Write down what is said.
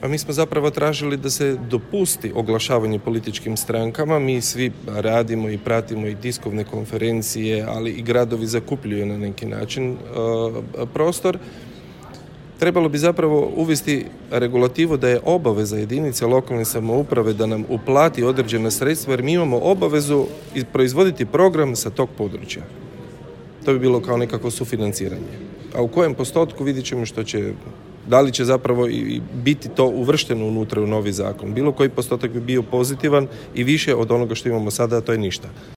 A mi smo zapravo tražili da se dopusti oglašavanje političkim strankama. Mi svi radimo i pratimo i tiskovne konferencije, ali i gradovi zakupljuju na neki način prostor. Trebalo bi zapravo uvesti regulativu da je obaveza jedinice lokalne samouprave da nam uplati određena sredstva, jer mi imamo obavezu proizvoditi program sa tog područja. To bi bilo kao nekako sufinanciranje. A u kojem postotku vidjet ćemo da li će zapravo i biti to uvršteno unutra u novi zakon. Bilo koji postotak bi bio pozitivan i više od onoga što imamo sada, a to je ništa.